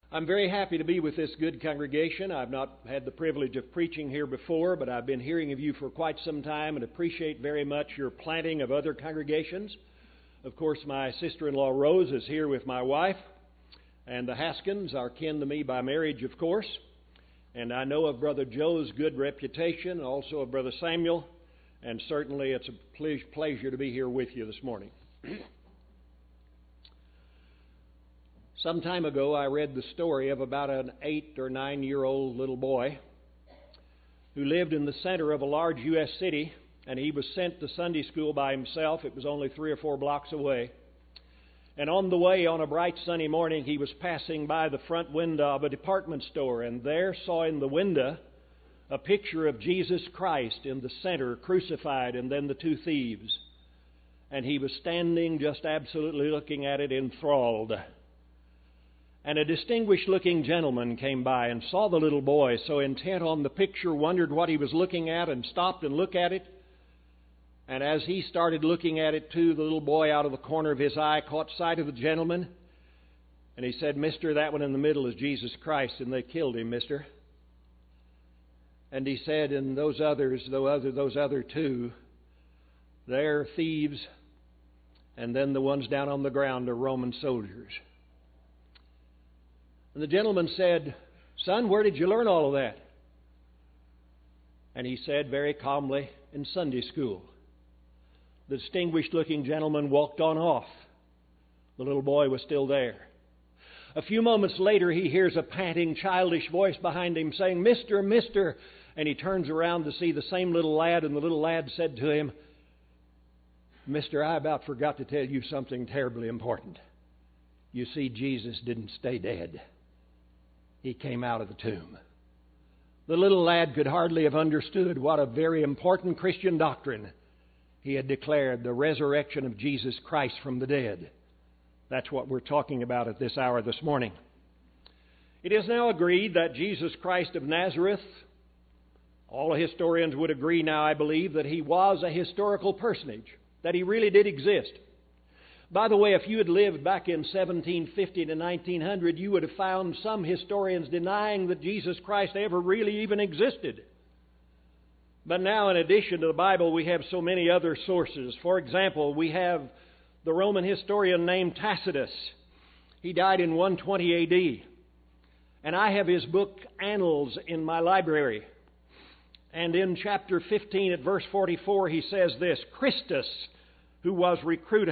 I'm very happy to be with this good congregation. I've not had the privilege of preaching here before, but I've been hearing of you for quite some time and appreciate very much your planting of other congregations. Of course, my sister-in-law Rose is here with my wife, and the Haskins are kin to me by marriage, of course. And I know of Brother Joe's good reputation, and also of Brother Samuel, and certainly it's a pleasure to be here with you this morning. Some time ago, I read the story of about an 8 or 9-year-old little boy who lived in the center of a large U.S. city, and he was sent to Sunday school by himself. It was only 3 or 4 blocks away. And on the way, on a bright sunny morning, he was passing by the front window of a department store, and there saw in the window a picture of Jesus Christ in the center, crucified, and then the 2 thieves. And he was standing just absolutely looking at it, enthralled. And a distinguished-looking gentleman came by and saw the little boy so intent on the picture, wondered what he was looking at, and stopped and looked at it. And as he started looking at it too, the little boy out of the corner of his eye caught sight of the gentleman. And he said, "Mister, that one in the middle is Jesus Christ, and they killed him, mister." And he said, "And those other 2, they're thieves, and then the ones down on the ground are Roman soldiers." And the gentleman said, "Son, where did you learn all of that?" And he said very calmly, "In Sunday school." The distinguished-looking gentleman walked on off. The little boy was still there. A few moments later, he hears a panting, childish voice behind him saying, "Mister, mister." And he turns around to see the same little lad, and the little lad said to him, "Mister, I about forgot to tell you something terribly important. You see, Jesus didn't stay dead. He came out of the tomb." The little lad could hardly have understood what a very important Christian doctrine he had declared, the resurrection of Jesus Christ from the dead. That's what we're talking about at this hour this morning. It is now agreed that Jesus Christ of Nazareth, all historians would agree now, I believe, that he was a historical personage, that he really did exist. By the way, if you had lived back in 1750 to 1900, you would have found some historians denying that Jesus Christ ever really even existed. But now, in addition to the Bible, we have so many other sources. For example, we have the Roman historian named Tacitus. He died in 120 A.D. And I have his book, Annals, in my library. And in chapter 15 at verse 44, he says this: "Christus, who was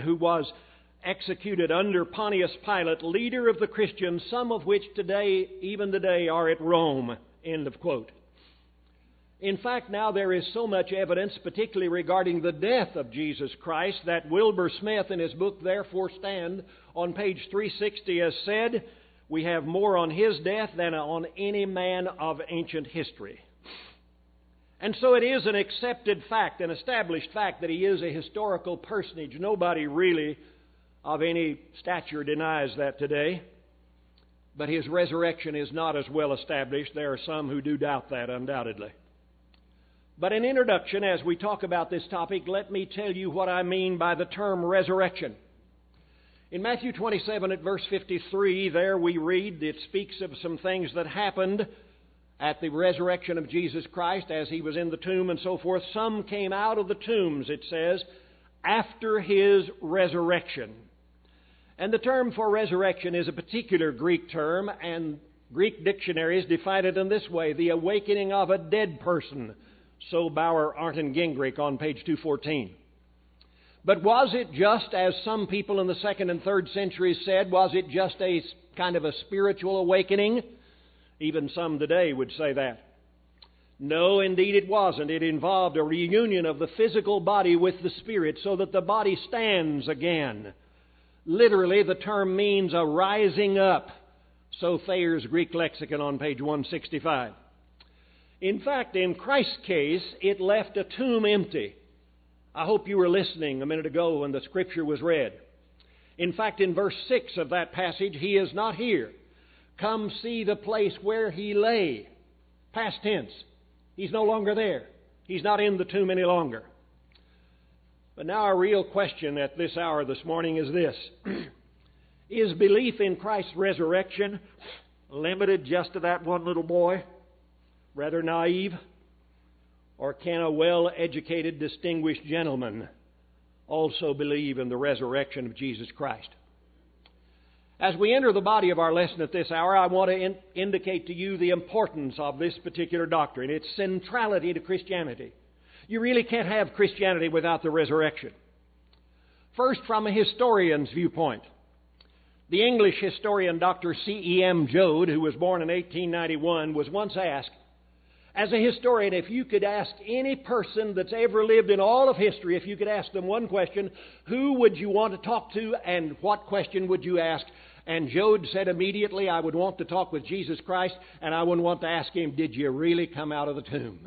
executed under Pontius Pilate, leader of the Christians, some of which even today, are at Rome." End of quote. In fact, now there is so much evidence, particularly regarding the death of Jesus Christ, that Wilbur Smith in his book, Therefore Stand, on page 360 has said, we have more on his death than on any man of ancient history. And so it is an accepted fact, an established fact, that he is a historical personage. Nobody really of any stature denies that today. But his resurrection is not as well established. There are some who do doubt that, undoubtedly. But in introduction, as we talk about this topic, let me tell you what I mean by the term resurrection. In Matthew 27 at verse 53, there we read, it speaks of some things that happened at the resurrection of Jesus Christ as he was in the tomb and so forth. Some came out of the tombs, it says, after his resurrection. And the term for resurrection is a particular Greek term, and Greek dictionaries define it in this way: the awakening of a dead person. So Bauer, Arndt, and Gingrich on page 214. But was it just, as some people in the 2nd and 3rd centuries said, was it just a kind of a spiritual awakening? Even some today would say that. No, indeed it wasn't. It involved a reunion of the physical body with the spirit so that the body stands again. Literally, the term means a rising up. So Thayer's Greek lexicon on page 165. In fact, in Christ's case, it left a tomb empty. I hope you were listening a minute ago when the scripture was read. In fact, in verse 6 of that passage, he is not here. Come see the place where he lay. Past tense. He's no longer there. He's not in the tomb any longer. But now our real question at this hour this morning is this. Is belief in Christ's resurrection limited just to that one little boy, rather naive? Or can a well-educated, distinguished gentleman also believe in the resurrection of Jesus Christ? As we enter the body of our lesson at this hour, I want to indicate to you the importance of this particular doctrine, its centrality to Christianity. You really can't have Christianity without the resurrection. First, from a historian's viewpoint. The English historian Dr. C.E.M. Joad, who was born in 1891, was once asked, as a historian, if you could ask any person that's ever lived in all of history, if you could ask them one question, who would you want to talk to and what question would you ask? And Joad said immediately, I would want to talk with Jesus Christ, and I would want to ask him, did you really come out of the tomb?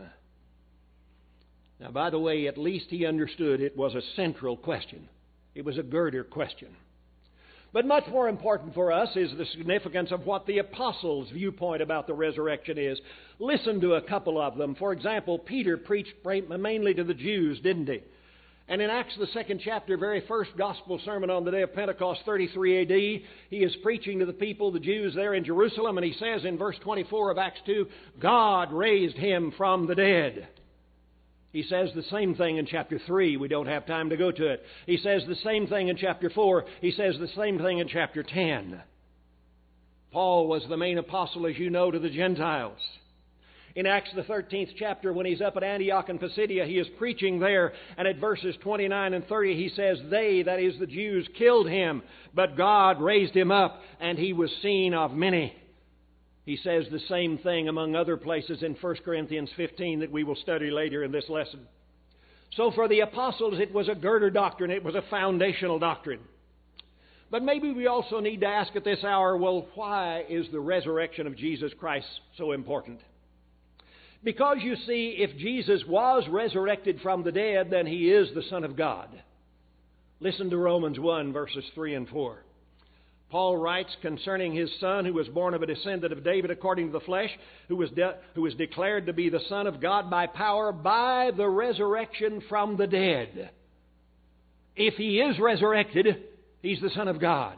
Now, by the way, at least he understood it was a central question. It was a girder question. But much more important for us is the significance of what the apostles' viewpoint about the resurrection is. Listen to a couple of them. For example, Peter preached mainly to the Jews, didn't he? And in Acts, the 2nd chapter, very first gospel sermon on the day of Pentecost, 33 A.D., he is preaching to the people, the Jews there in Jerusalem, and he says in verse 24 of Acts 2, God raised him from the dead. He says the same thing in chapter 3. We don't have time to go to it. He says the same thing in chapter 4. He says the same thing in chapter 10. Paul was the main apostle, as you know, to the Gentiles. In Acts, the 13th chapter, when he's up at Antioch and Pisidia, he is preaching there. And at verses 29 and 30, he says, they, that is the Jews, killed him, but God raised him up, and he was seen of many. He says the same thing among other places in 1 Corinthians 15 that we will study later in this lesson. So for the apostles, it was a girder doctrine. It was a foundational doctrine. But maybe we also need to ask at this hour, well, why is the resurrection of Jesus Christ so important? Because you see, if Jesus was resurrected from the dead, then he is the Son of God. Listen to Romans 1, verses 3 and 4. Paul writes concerning his Son, who was born of a descendant of David according to the flesh, who was declared to be the Son of God by power, by the resurrection from the dead. If he is resurrected, he's the Son of God.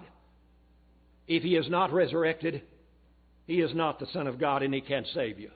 If he is not resurrected, he is not the Son of God, and he can't save you.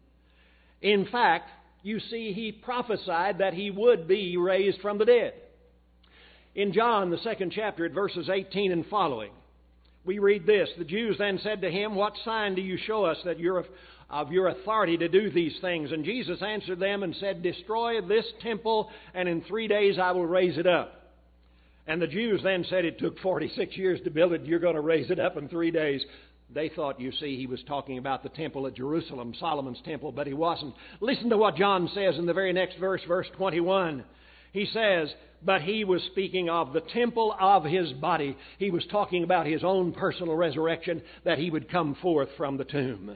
In fact, you see, he prophesied that he would be raised from the dead. In John, the 2nd chapter, at verses 18 and following, we read this, the Jews then said to him, what sign do you show us that you're of your authority to do these things? And Jesus answered them and said, destroy this temple, and in 3 days I will raise it up. And the Jews then said, it took 46 years to build it, you're going to raise it up in 3 days. They thought, you see, he was talking about the temple at Jerusalem, Solomon's temple, but he wasn't. Listen to what John says in the very next verse, verse 21. He says, but he was speaking of the temple of his body. He was talking about his own personal resurrection, that he would come forth from the tomb.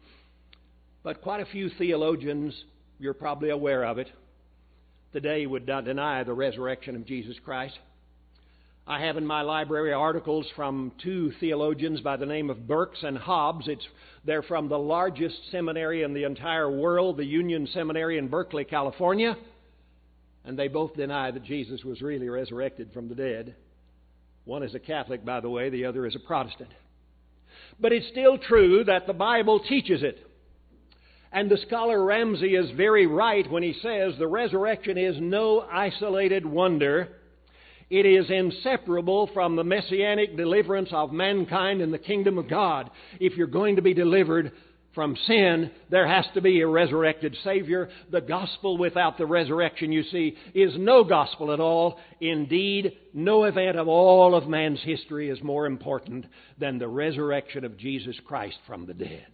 But quite a few theologians, you're probably aware of it, today would not deny the resurrection of Jesus Christ. I have in my library articles from two theologians by the name of Burks and Hobbs. They're from the largest seminary in the entire world, the Union Seminary in Berkeley, California. And they both deny that Jesus was really resurrected from the dead. One is a Catholic, by the way, the other is a Protestant. But it's still true that the Bible teaches it. And the scholar Ramsey is very right when he says the resurrection is no isolated wonder. It is inseparable from the messianic deliverance of mankind in the kingdom of God. If you're going to be delivered from sin, there has to be a resurrected Savior. The gospel without the resurrection, you see, is no gospel at all. Indeed, no event of all of man's history is more important than the resurrection of Jesus Christ from the dead.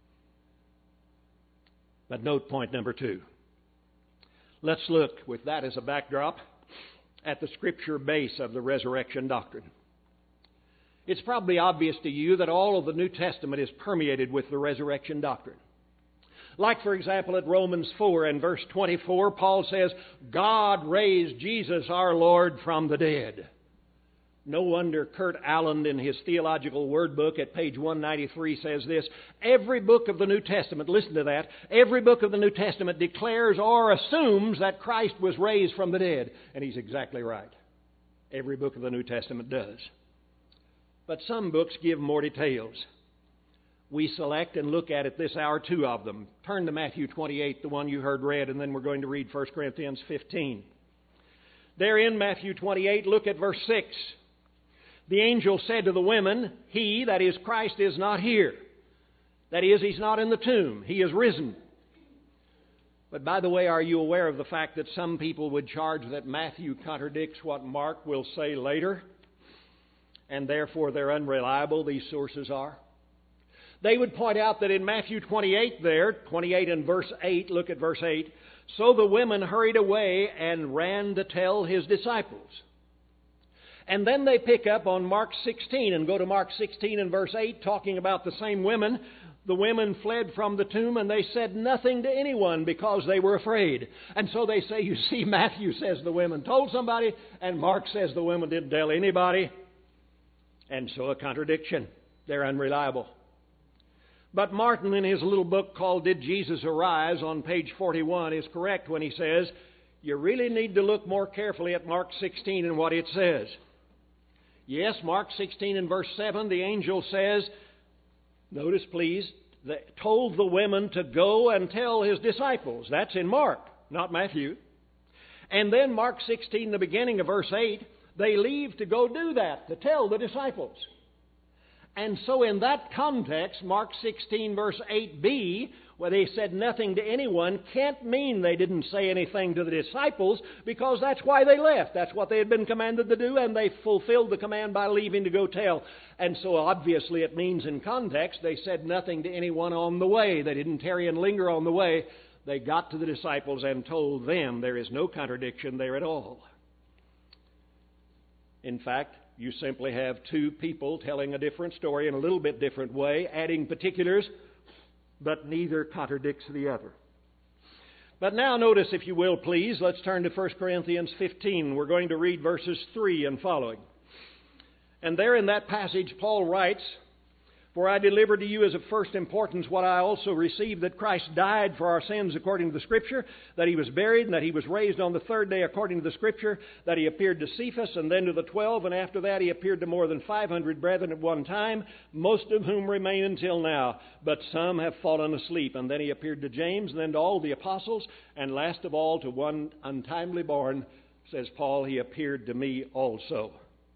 But note point number 2. Let's look, with that as a backdrop, at the Scripture base of the resurrection doctrine. It's probably obvious to you that all of the New Testament is permeated with the resurrection doctrine. Like, for example, at Romans 4 and verse 24, Paul says, God raised Jesus our Lord from the dead. No wonder Kurt Allen in his Theological Word Book at page 193 says this, every book of the New Testament, listen to that, every book of the New Testament declares or assumes that Christ was raised from the dead. And he's exactly right. Every book of the New Testament does. But some books give more details. we select and look at this hour two of them. Turn to Matthew 28, the one you heard read, and then we're going to read 1 Corinthians 15. There in Matthew 28, look at verse 6. The angel said to the women, He, that is Christ, is not here. That is, He's not in the tomb. He is risen. But by the way, are you aware of the fact that some people would charge that Matthew contradicts what Mark will say later? And therefore they're unreliable, these sources are. They would point out that in Matthew 28 there, 28 and verse 8, look at verse 8, so the women hurried away and ran to tell His disciples. And then they pick up on Mark 16 and go to Mark 16 and verse 8, talking about the same women. The women fled from the tomb and they said nothing to anyone because they were afraid. And so they say, you see, Matthew says the women told somebody, and Mark says the women didn't tell anybody. And so a contradiction. They're unreliable. But Martin, in his little book called Did Jesus Arise, on page 41, is correct when he says, you really need to look more carefully at Mark 16 and what it says. Yes, Mark 16 and verse 7, the angel says, notice please, told the women to go and tell His disciples. That's in Mark, not Matthew. And then Mark 16, the beginning of verse 8, they leave to go do that, to tell the disciples. And so in that context, Mark 16 verse 8b, where they said nothing to anyone, can't mean they didn't say anything to the disciples, because that's why they left. That's what they had been commanded to do, and they fulfilled the command by leaving to go tell. And so obviously it means in context they said nothing to anyone on the way. They didn't tarry and linger on the way. They got to the disciples and told them. There is no contradiction there at all. In fact, you simply have two people telling a different story in a little bit different way, adding particulars, but neither contradicts the other. But now notice, if you will, please, let's turn to 1 Corinthians 15. We're going to read verses 3 and following. And there in that passage, Paul writes, For I delivered to you as of first importance what I also received, that Christ died for our sins according to the Scripture, that He was buried, and that He was raised on the third day according to the Scripture, that He appeared to Cephas, and then to the 12, and after that He appeared to more than 500 brethren at one time, most of whom remain until now, but some have fallen asleep. And then He appeared to James, and then to all the apostles, and last of all to one untimely born, says Paul, He appeared to me also.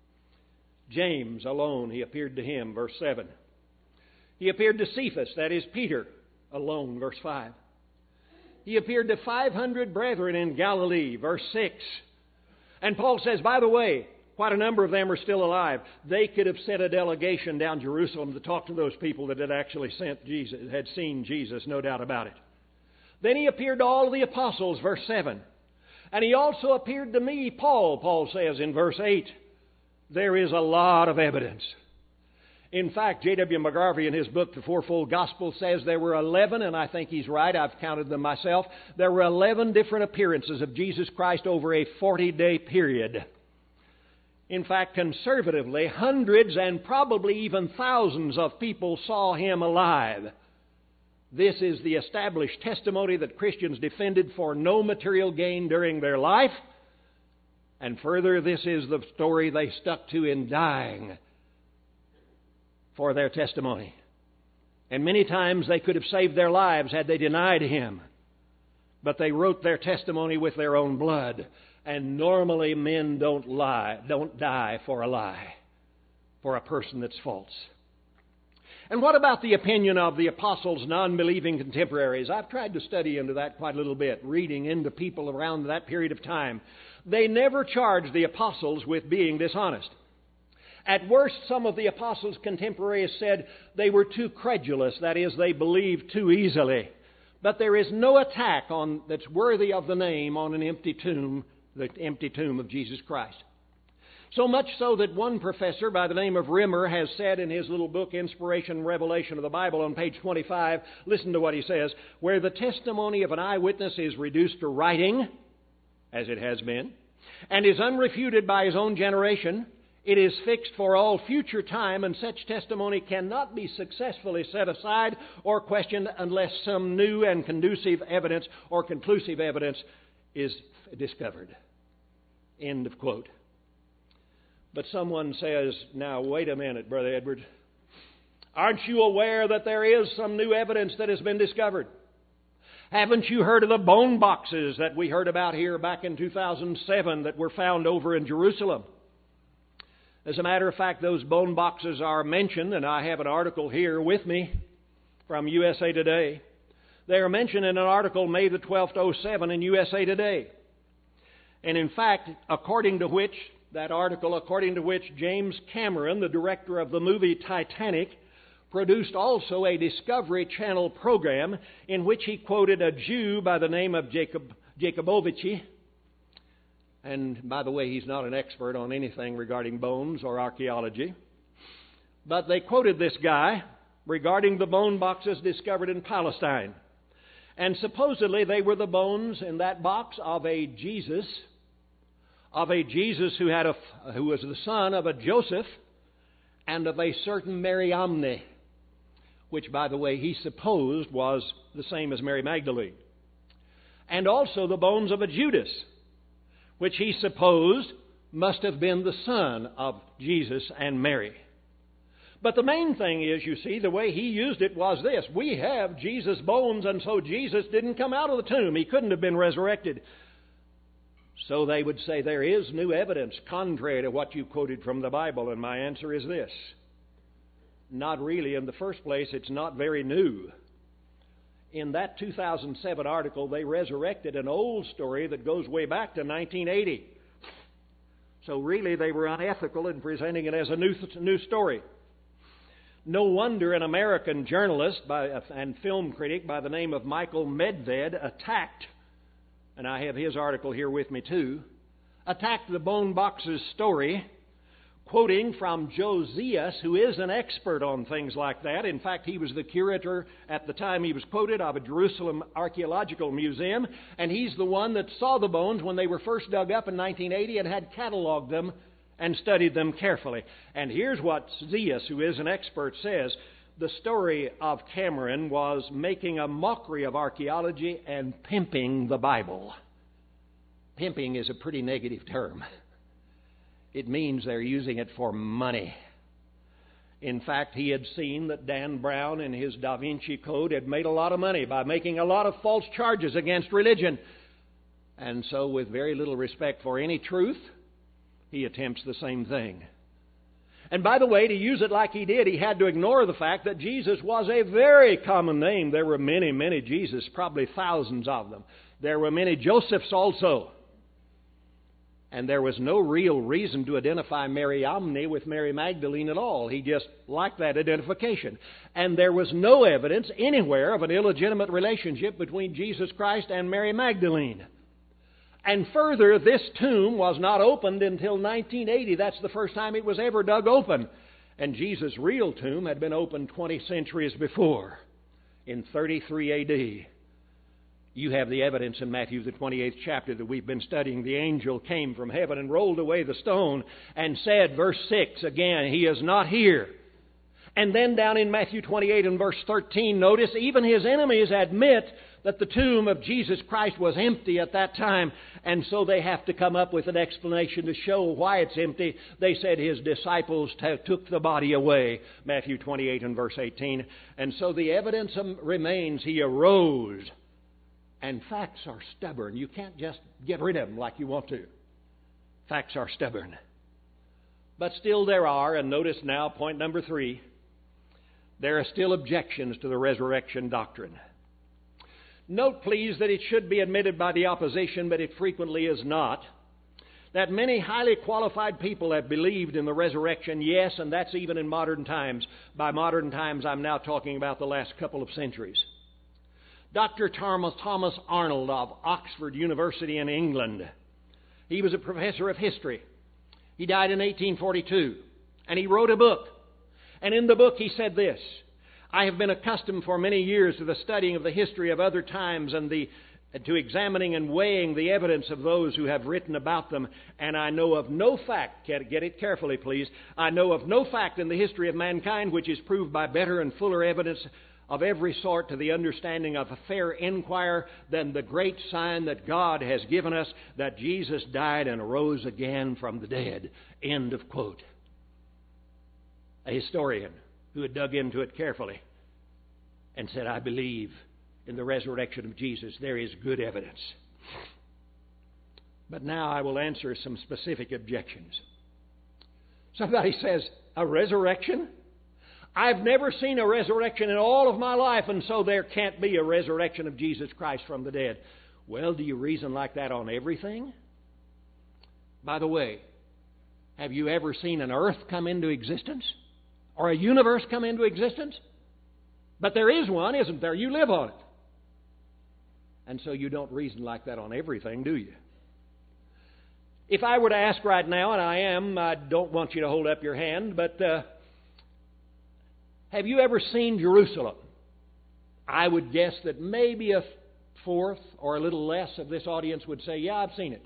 James alone, He appeared to him, verse 7. He appeared to Cephas, that is Peter, alone, verse 5. He appeared to 500 brethren in Galilee, verse 6. And Paul says, by the way, quite a number of them are still alive. They could have sent a delegation down Jerusalem to talk to those people that had actually had seen Jesus, no doubt about it. Then He appeared to all of the apostles, verse 7. And He also appeared to me, Paul says in verse 8. There is a lot of evidence. In fact, J.W. McGarvey in his book, The Fourfold Gospel, says there were 11, and I think he's right, I've counted them myself, there were 11 different appearances of Jesus Christ over a 40-day period. In fact, conservatively, hundreds and probably even thousands of people saw Him alive. This is the established testimony that Christians defended for no material gain during their life. And further, this is the story they stuck to in dying for their testimony. And many times they could have saved their lives had they denied Him. But they wrote their testimony with their own blood. And normally men don't die for a lie, for a person that's false. And what about the opinion of the apostles' non-believing contemporaries? I've tried to study into that quite a little bit, reading into people around that period of time. They never charged the apostles with being dishonest. At worst, some of the apostles' contemporaries said they were too credulous, that is, they believed too easily. But there is no attack that's worthy of the name on an empty tomb, the empty tomb of Jesus Christ. So much so that one professor by the name of Rimmer has said in his little book, Inspiration and Revelation of the Bible, on page 25, listen to what he says, where the testimony of an eyewitness is reduced to writing, as it has been, and is unrefuted by his own generation, it is fixed for all future time, and such testimony cannot be successfully set aside or questioned unless some new and conducive evidence or conclusive evidence is discovered. End of quote. But someone says, now wait a minute, Brother Edward. Aren't you aware that there is some new evidence that has been discovered? Haven't you heard of the bone boxes that we heard about here back in 2007 that were found over in Jerusalem? As a matter of fact, those bone boxes are mentioned, and I have an article here with me from USA Today. They are mentioned in an article May the 12th, 2007 in USA Today. And in fact, according to which James Cameron, the director of the movie Titanic, produced also a Discovery Channel program in which he quoted a Jew by the name of Jacobovich. And by the way, he's not an expert on anything regarding bones or archaeology. But they quoted this guy regarding the bone boxes discovered in Palestine. And supposedly they were the bones in that box of a Jesus who was the son of a Joseph and of a certain Mariamne, which, by the way, he supposed was the same as Mary Magdalene. And also the bones of a Judas, which he supposed must have been the son of Jesus and Mary. But the main thing is, you see, the way he used it was this. We have Jesus' bones, and so Jesus didn't come out of the tomb. He couldn't have been resurrected. So they would say there is new evidence contrary to what you quoted from the Bible, and my answer is this. Not really. In the first place, it's not very new. In that 2007 article, they resurrected an old story that goes way back to 1980. So really, they were unethical in presenting it as a new story. No wonder an American journalist and film critic by the name of Michael Medved attacked, and I have his article here with me too, attacked the bone boxes story, quoting from Josias, who is an expert on things like that. In fact, he was the curator at the time he was quoted of a Jerusalem Archaeological Museum, and he's the one that saw the bones when they were first dug up in 1980 and had cataloged them and studied them carefully. And here's what Josias, who is an expert, says. The story of Cameron was making a mockery of archaeology and pimping the Bible. Pimping is a pretty negative term. It means they're using it for money. In fact, he had seen that Dan Brown in his Da Vinci Code had made a lot of money by making a lot of false charges against religion. And so, with very little respect for any truth, he attempts the same thing. And by the way, to use it like he did, he had to ignore the fact that Jesus was a very common name. There were many, many Jesus, probably thousands of them. There were many Josephs also. And there was no real reason to identify Mariamne with Mary Magdalene at all. He just liked that identification. And there was no evidence anywhere of an illegitimate relationship between Jesus Christ and Mary Magdalene. And further, this tomb was not opened until 1980. That's the first time it was ever dug open. And Jesus' real tomb had been opened 20 centuries before, in 33 A.D. You have the evidence in Matthew, the 28th chapter that we've been studying. The angel came from heaven and rolled away the stone and said, verse 6, again, He is not here. And then down in Matthew 28 and verse 13, notice, even His enemies admit that the tomb of Jesus Christ was empty at that time, and so they have to come up with an explanation to show why it's empty. They said His disciples took the body away, Matthew 28 and verse 18. And so the evidence remains He arose. And facts are stubborn. You can't just get rid of them like you want to. Facts are stubborn. But still there are, and notice now point number 3, there are still objections to the resurrection doctrine. Note, please, that it should be admitted by the opposition, but it frequently is not, that many highly qualified people have believed in the resurrection, yes, and that's even in modern times. By modern times, I'm now talking about the last couple of centuries. Dr. Thomas Arnold of Oxford University in England, he was a professor of history. He died in 1842, and he wrote a book. And in the book he said this, I have been accustomed for many years to the studying of the history of other times and to examining and weighing the evidence of those who have written about them, and I know of no fact, get it carefully please, I know of no fact in the history of mankind which is proved by better and fuller evidence of every sort to the understanding of a fair inquirer than the great sign that God has given us, that Jesus died and arose again from the dead. End of quote. A historian who had dug into it carefully and said, I believe in the resurrection of Jesus. There is good evidence. But now I will answer some specific objections. Somebody says, a resurrection? I've never seen a resurrection in all of my life, and so there can't be a resurrection of Jesus Christ from the dead. Well, do you reason like that on everything? By the way, have you ever seen an earth come into existence? Or a universe come into existence? But there is one, isn't there? You live on it. And so you don't reason like that on everything, do you? If I were to ask right now, and I don't want you to hold up your hand, but have you ever seen Jerusalem? I would guess that maybe a fourth or a little less of this audience would say, yeah, I've seen it.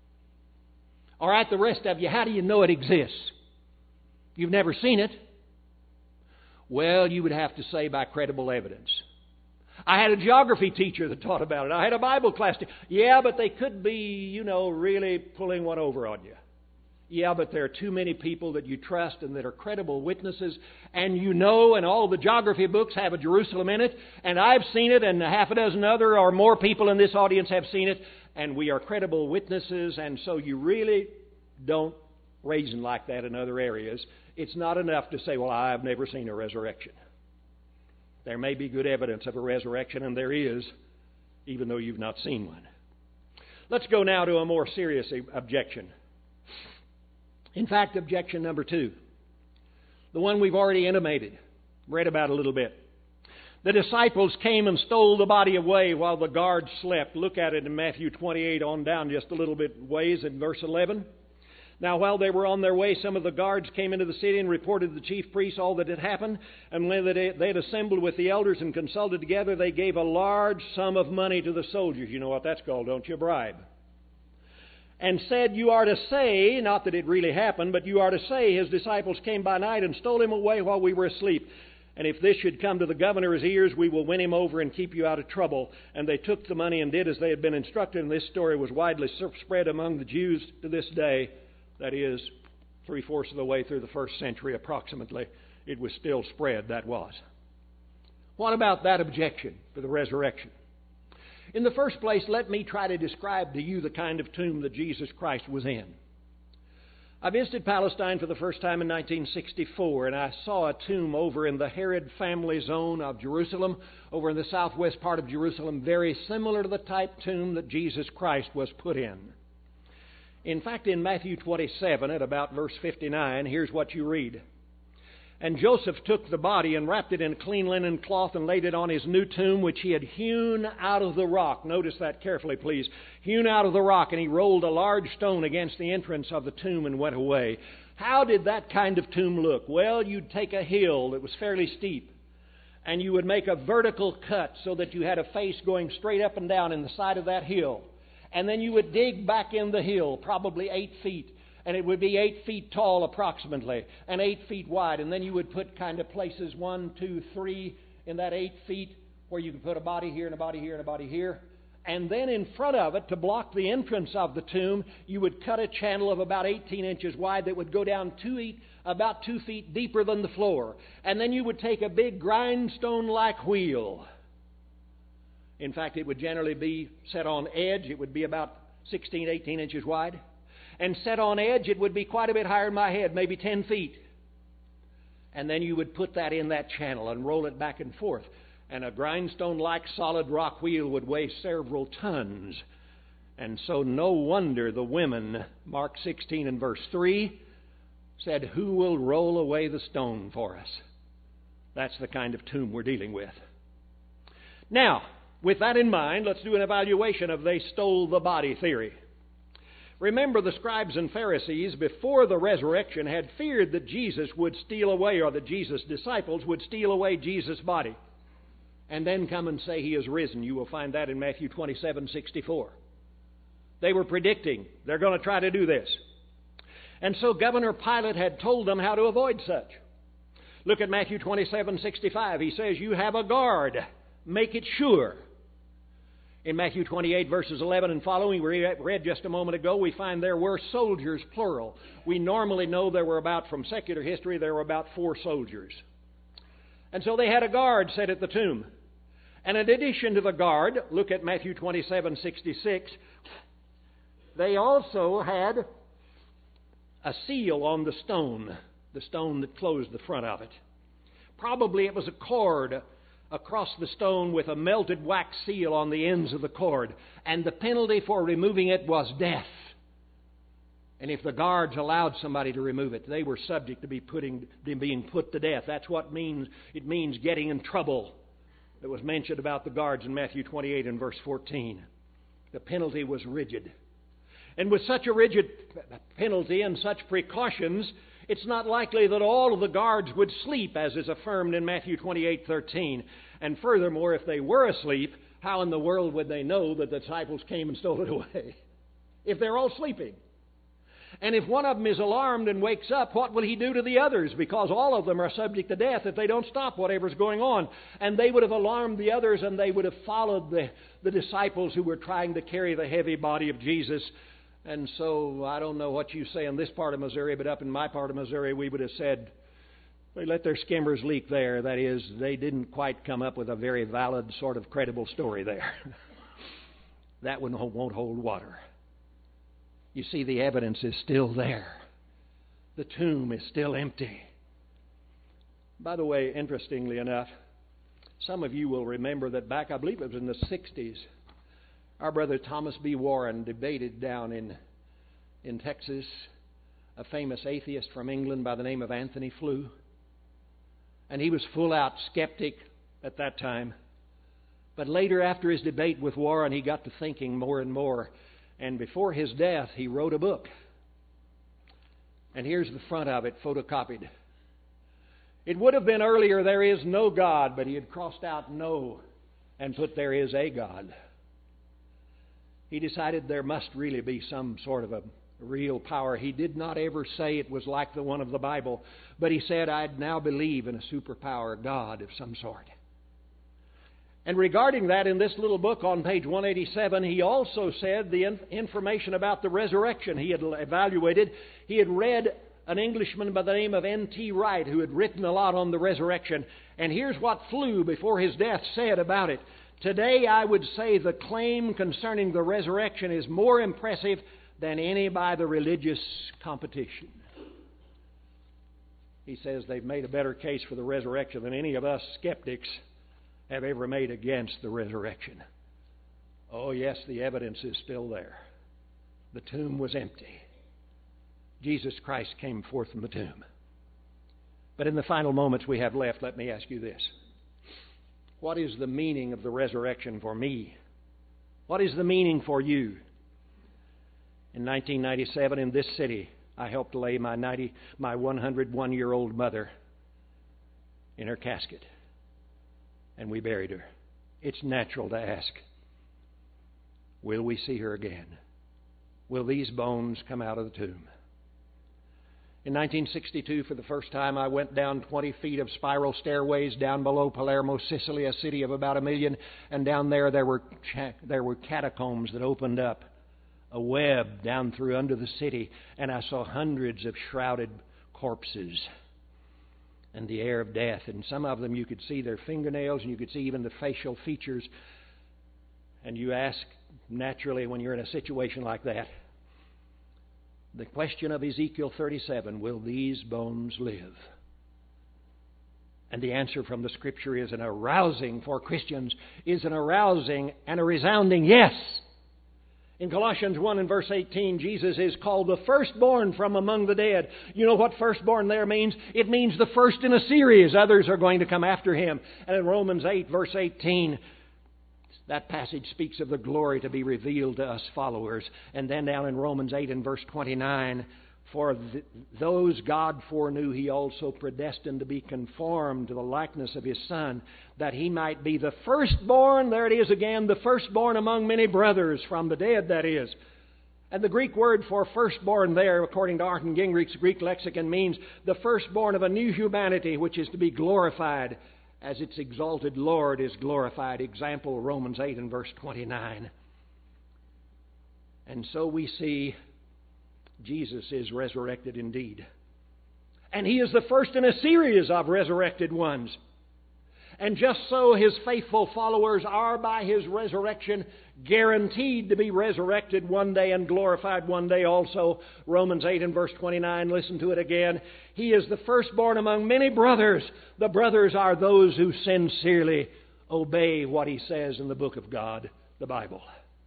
All right, the rest of you, how do you know it exists? You've never seen it. Well, you would have to say by credible evidence. I had a geography teacher that taught about it. I had a Bible class teacher. Yeah, but they could be, really pulling one over on you. Yeah, but there are too many people that you trust and that are credible witnesses, and and all the geography books have a Jerusalem in it, and I've seen it, and a half a dozen other or more people in this audience have seen it, and we are credible witnesses, and so you really don't reason like that in other areas. It's not enough to say, well, I've never seen a resurrection. There may be good evidence of a resurrection, and there is, even though you've not seen one. Let's go now to a more serious objection. In fact, objection number 2, the one we've already intimated, read about a little bit. The disciples came and stole the body away while the guards slept. Look at it in Matthew 28 on down just a little bit ways in verse 11. Now, while they were on their way, some of the guards came into the city and reported to the chief priests all that had happened. And when they had assembled with the elders and consulted together, they gave a large sum of money to the soldiers. You know what that's called, don't you? A bribe. And said, you are to say, not that it really happened, but you are to say, his disciples came by night and stole him away while we were asleep. And if this should come to the governor's ears, we will win him over and keep you out of trouble. And they took the money and did as they had been instructed. And this story was widely spread among the Jews to this day. That is, 3/4 of the way through the first century approximately. It was still spread, that was. What about that objection for the resurrection? In the first place, let me try to describe to you the kind of tomb that Jesus Christ was in. I visited Palestine for the first time in 1964, and I saw a tomb over in the Herod family zone of Jerusalem, over in the southwest part of Jerusalem, very similar to the type tomb that Jesus Christ was put in. In fact, in Matthew 27, at about verse 59, here's what you read. And Joseph took the body and wrapped it in a clean linen cloth and laid it on his new tomb, which he had hewn out of the rock. Notice that carefully, please. Hewn out of the rock, and he rolled a large stone against the entrance of the tomb and went away. How did that kind of tomb look? Well, you'd take a hill that was fairly steep, and you would make a vertical cut so that you had a face going straight up and down in the side of that hill. And then you would dig back in the hill, probably 8 feet. And it would be 8 feet tall approximately, and 8 feet wide. And then you would put kind of places 1, 2, 3 in that 8 feet where you could put a body here and a body here and a body here. And then in front of it, to block the entrance of the tomb, you would cut a channel of about 18 inches wide that would go down about 2 feet deeper than the floor. And then you would take a big grindstone-like wheel. In fact, it would generally be set on edge. It would be about 16, 18 inches wide. And set on edge, it would be quite a bit higher than my head, maybe 10 feet. And then you would put that in that channel and roll it back and forth. And a grindstone-like solid rock wheel would weigh several tons. And so no wonder the women, Mark 16 and verse 3, said, "Who will roll away the stone for us?" That's the kind of tomb we're dealing with. Now, with that in mind, let's do an evaluation of they stole the body theory. Remember, the scribes and Pharisees, before the resurrection, had feared that Jesus would steal away, or that Jesus' disciples would steal away Jesus' body, and then come and say he is risen. You will find that in Matthew 27:64. They were predicting they're going to try to do this. And so Governor Pilate had told them how to avoid such. Look at Matthew 27:65. He says, you have a guard. Make it sure. In Matthew 28, verses 11 and following, we read just a moment ago, we find there were soldiers, plural. We normally know there were from secular history, there were about 4 soldiers. And so they had a guard set at the tomb. And in addition to the guard, look at Matthew 27:66, they also had a seal on the stone that closed the front of it. Probably it was a cord across the stone with a melted wax seal on the ends of the cord. And the penalty for removing it was death. And if the guards allowed somebody to remove it, they were subject to being put to death. That's what it means getting in trouble. That was mentioned about the guards in Matthew 28 and verse 14. The penalty was rigid. And with such a rigid penalty and such precautions, it's not likely that all of the guards would sleep, as is affirmed in Matthew 28:13. And furthermore, if they were asleep, how in the world would they know that the disciples came and stole it away? If they're all sleeping. And if one of them is alarmed and wakes up, what will he do to the others? Because all of them are subject to death if they don't stop whatever's going on. And they would have alarmed the others, and they would have followed the disciples who were trying to carry the heavy body of Jesus. And so, I don't know what you say in this part of Missouri, but up in my part of Missouri, we would have said, they let their skimmers leak there. That is, they didn't quite come up with a very valid, sort of credible story there. That one won't hold water. You see, the evidence is still there. The tomb is still empty. By the way, interestingly enough, some of you will remember that back, I believe it was in the 60s, our brother Thomas B. Warren debated down in Texas a famous atheist from England by the name of Anthony Flew. And he was full-out skeptic at that time. But later, after his debate with Warren, he got to thinking more and more. And before his death, he wrote a book. And here's the front of it, photocopied. It would have been earlier, "There is no God," but he had crossed out "no" and put "there is a God." He decided there must really be some sort of a real power. He did not ever say it was like the one of the Bible, but he said, "I now believe in a superpower God of some sort." And regarding that, in this little book on page 187, he also said the information about the resurrection he had evaluated. He had read an Englishman by the name of N.T. Wright, who had written a lot on the resurrection. And here's what Flew, before his death, said about it. "Today, I would say the claim concerning the resurrection is more impressive than any by the religious competition." He says they've made a better case for the resurrection than any of us skeptics have ever made against the resurrection. Oh, yes, the evidence is still there. The tomb was empty. Jesus Christ came forth from the tomb. But in the final moments we have left, let me ask you this. What is the meaning of the resurrection for me? What is the meaning for you? In 1997, in this city, I helped lay my 101-year-old mother in her casket. And we buried her. It's natural to ask, will we see her again? Will these bones come out of the tomb? In 1962, for the first time, I went down 20 feet of spiral stairways down below Palermo, Sicily, a city of about 1 million. And down there were catacombs that opened up, a web down through under the city. And I saw hundreds of shrouded corpses and the air of death. And some of them you could see their fingernails, and you could see even the facial features. And you ask, naturally, when you're in a situation like that, the question of Ezekiel 37, will these bones live? And the answer from the Scripture is an arousing and a resounding yes. In Colossians 1 and verse 18, Jesus is called the firstborn from among the dead. You know what firstborn there means? It means the first in a series. Others are going to come after him. And in Romans 8, verse 18, that passage speaks of the glory to be revealed to us followers. And then down in Romans 8 and verse 29, for those God foreknew, He also predestined to be conformed to the likeness of His Son, that He might be the firstborn, there it is again, the firstborn among many brothers, from the dead, that is. And the Greek word for firstborn there, according to Arthur Gingrich's Greek lexicon, means the firstborn of a new humanity, which is to be glorified as its exalted Lord is glorified. Example, Romans 8 and verse 29. And so we see Jesus is resurrected indeed. And He is the first in a series of resurrected ones. And just so His faithful followers are by His resurrection guaranteed to be resurrected one day and glorified one day also. Romans 8 and verse 29, listen to it again. He is the firstborn among many brothers. The brothers are those who sincerely obey what He says in the book of God, the Bible.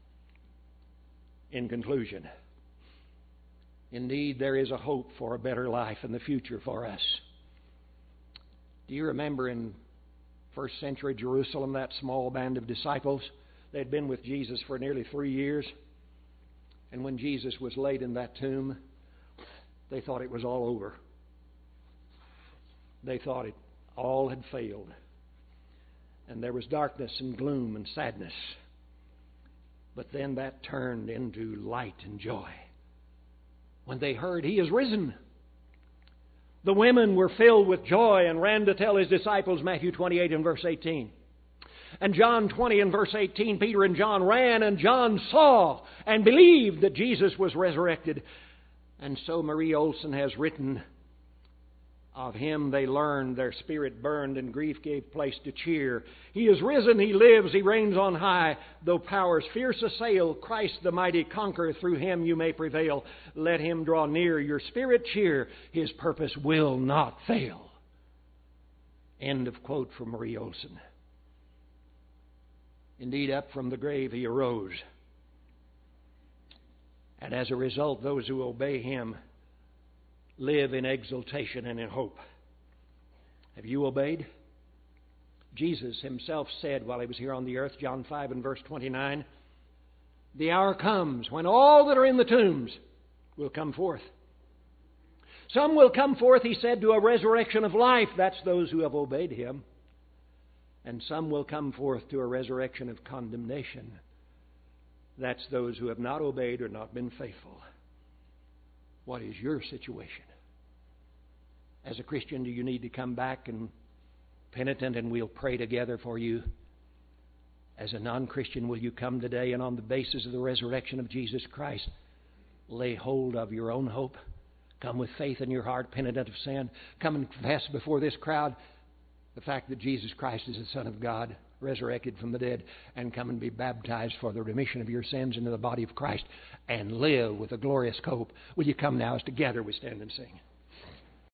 In conclusion, indeed there is a hope for a better life in the future for us. Do you remember in first century Jerusalem, that small band of disciples? They had been with Jesus for nearly 3 years. And when Jesus was laid in that tomb, they thought it was all over. They thought it all had failed. And there was darkness and gloom and sadness. But then that turned into light and joy when they heard He is risen. The women were filled with joy and ran to tell His disciples, Matthew 28 and verse 18. And John 20 and verse 18, Peter and John ran, and John saw and believed that Jesus was resurrected. And so Marie Olson has written, of Him they learned, their spirit burned, and grief gave place to cheer. He is risen, He lives, He reigns on high. Though powers fierce assail, Christ the mighty conqueror, through Him you may prevail. Let Him draw near, your spirit cheer, His purpose will not fail. End of quote from Marie Olson. Indeed, up from the grave He arose. And as a result, those who obey Him live in exultation and in hope. Have you obeyed? Jesus Himself said while He was here on the earth, John 5 and verse 29, the hour comes when all that are in the tombs will come forth. Some will come forth, He said, to a resurrection of life. That's those who have obeyed Him. And some will come forth to a resurrection of condemnation. That's those who have not obeyed or not been faithful. What is your situation? As a Christian, do you need to come back and penitent, and we'll pray together for you? As a non-Christian, will you come today and on the basis of the resurrection of Jesus Christ, lay hold of your own hope? Come with faith in your heart, penitent of sin. Come and confess before this crowd the fact that Jesus Christ is the Son of God, resurrected from the dead, and come and be baptized for the remission of your sins into the body of Christ and live with a glorious hope. Will you come now as together we stand and sing?